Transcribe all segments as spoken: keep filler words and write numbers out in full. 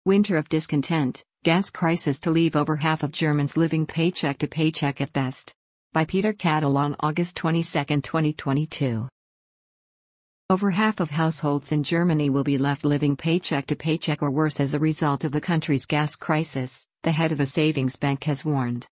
Winter of discontent, gas crisis to leave over half of Germans living paycheck to paycheck at best. By Peter Cattle on August twenty-second, twenty twenty-two. Over half of households in Germany will be left living paycheck to paycheck or worse as a result of the country's gas crisis, the head of a savings bank has warned.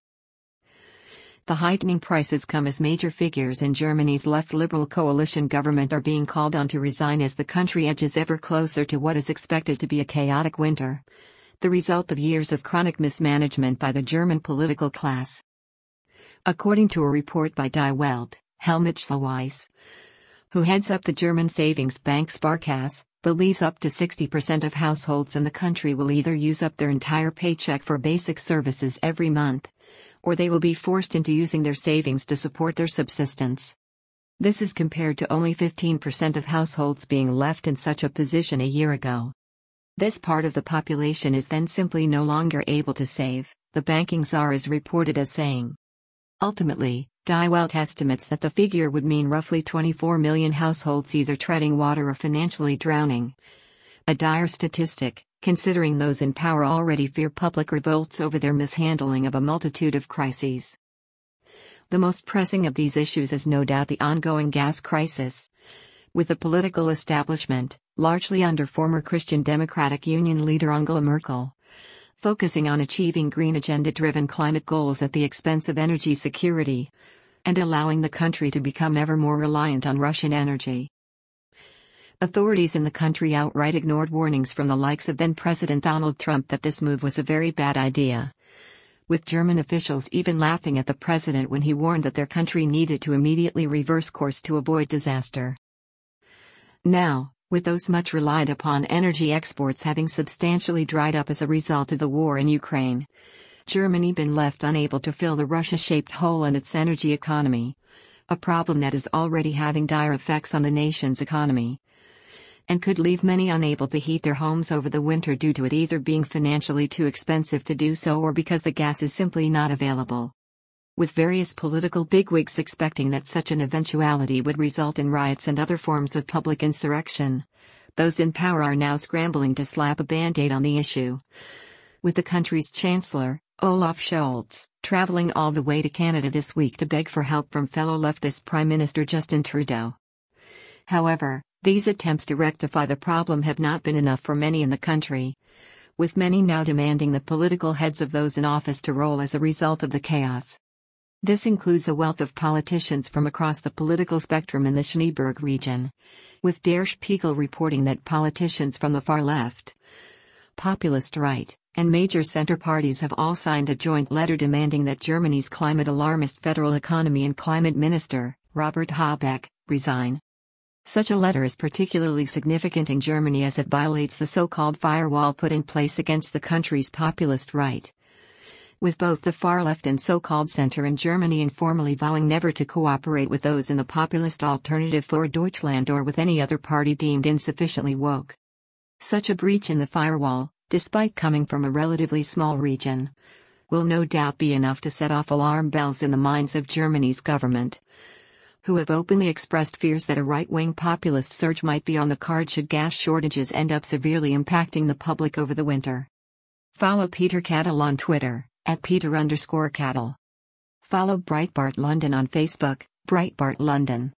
The heightening prices come as major figures in Germany's left-liberal coalition government are being called on to resign as the country edges ever closer to what is expected to be a chaotic winter, the result of years of chronic mismanagement by the German political class. According to a report by Die Welt, Helmut Schleweiss, who heads up the German savings bank Sparkasse, believes up to sixty percent of households in the country will either use up their entire paycheck for basic services every month, or they will be forced into using their savings to support their subsistence. This is compared to only fifteen percent of households being left in such a position a year ago. This part of the population is then simply no longer able to save, the banking czar is reported as saying. Ultimately, Die Welt estimates that the figure would mean roughly twenty-four million households either treading water or financially drowning. A dire statistic, considering those in power already fear public revolts over their mishandling of a multitude of crises. The most pressing of these issues is no doubt the ongoing gas crisis. With the political establishment, largely under former Christian Democratic Union leader Angela Merkel, focusing on achieving green agenda-driven climate goals at the expense of energy security, and allowing the country to become ever more reliant on Russian energy. Authorities in the country outright ignored warnings from the likes of then-President Donald Trump that this move was a very bad idea, with German officials even laughing at the president when he warned that their country needed to immediately reverse course to avoid disaster. Now, with those much relied upon energy exports having substantially dried up as a result of the war in Ukraine, Germany been left unable to fill the Russia-shaped hole in its energy economy, a problem that is already having dire effects on the nation's economy, and could leave many unable to heat their homes over the winter due to it either being financially too expensive to do so or because the gas is simply not available. With various political bigwigs expecting that such an eventuality would result in riots and other forms of public insurrection, those in power are now scrambling to slap a band-aid on the issue. With the country's chancellor, Olaf Scholz, traveling all the way to Canada this week to beg for help from fellow leftist Prime Minister Justin Trudeau. However, these attempts to rectify the problem have not been enough for many in the country, with many now demanding the political heads of those in office to roll as a result of the chaos. This includes a wealth of politicians from across the political spectrum in the Schneeberg region, with Der Spiegel reporting that politicians from the far left, populist right, and major center parties have all signed a joint letter demanding that Germany's climate alarmist federal economy and climate minister, Robert Habeck, resign. Such a letter is particularly significant in Germany as it violates the so-called firewall put in place against the country's populist right, with both the far left and so-called center in Germany informally vowing never to cooperate with those in the populist Alternative für Deutschland or with any other party deemed insufficiently woke. Such a breach in the firewall, despite coming from a relatively small region, will no doubt be enough to set off alarm bells in the minds of Germany's government, who have openly expressed fears that a right-wing populist surge might be on the card should gas shortages end up severely impacting the public over the winter. Follow Peter Cattle on Twitter, at Peter underscore Cattle. Follow Breitbart London on Facebook, Breitbart London.